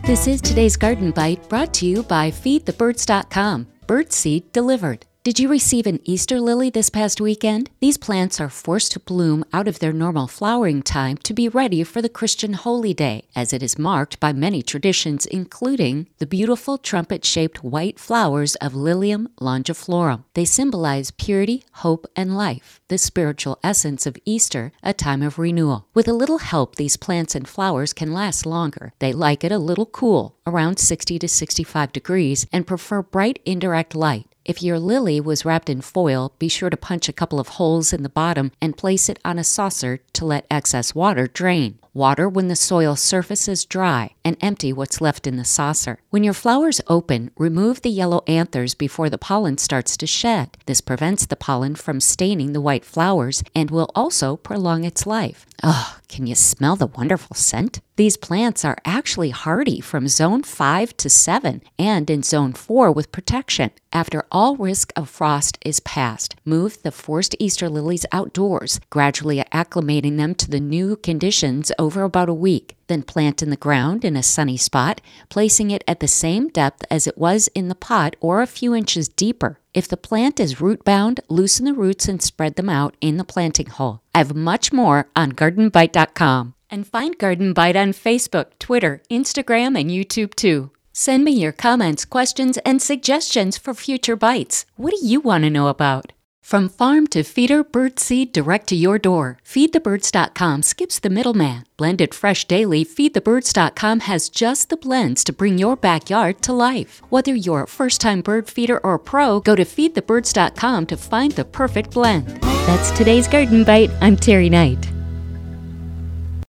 This is today's Garden Bite, brought to you by FeedTheBirds.com. Birdseed delivered. Did you receive an Easter lily this past weekend? These plants are forced to bloom out of their normal flowering time to be ready for the Christian Holy Day, as it is marked by many traditions, including the beautiful trumpet-shaped white flowers of Lilium longiflorum. They symbolize purity, hope, and life, the spiritual essence of Easter, a time of renewal. With a little help, these plants and flowers can last longer. They like it a little cool, around 60 to 65 degrees, and prefer bright indirect light. If your lily was wrapped in foil, be sure to punch a couple of holes in the bottom and place it on a saucer to let excess water drain. Water when the soil surface is dry, and empty what's left in the saucer. When your flowers open, remove the yellow anthers before the pollen starts to shed. This prevents the pollen from staining the white flowers and will also prolong its life. Oh, can you smell the wonderful scent? These plants are actually hardy from zone 5 to 7 and in zone 4 with protection. After all risk of frost is past, move the forced Easter lilies outdoors, gradually acclimating them to the new conditions over about a week. Then plant in the ground in a sunny spot, placing it at the same depth as it was in the pot or a few inches deeper. If the plant is root-bound, loosen the roots and spread them out in the planting hole. I have much more on GardenBite.com. And find Garden Bite on Facebook, Twitter, Instagram, and YouTube too. Send me your comments, questions, and suggestions for future bites. What do you want to know about? From farm to feeder, birdseed direct to your door. FeedTheBirds.com skips the middleman. Blended fresh daily, FeedTheBirds.com has just the blends to bring your backyard to life. Whether you're a first-time bird feeder or a pro, go to FeedTheBirds.com to find the perfect blend. That's today's Garden Bite. I'm Terry Knight.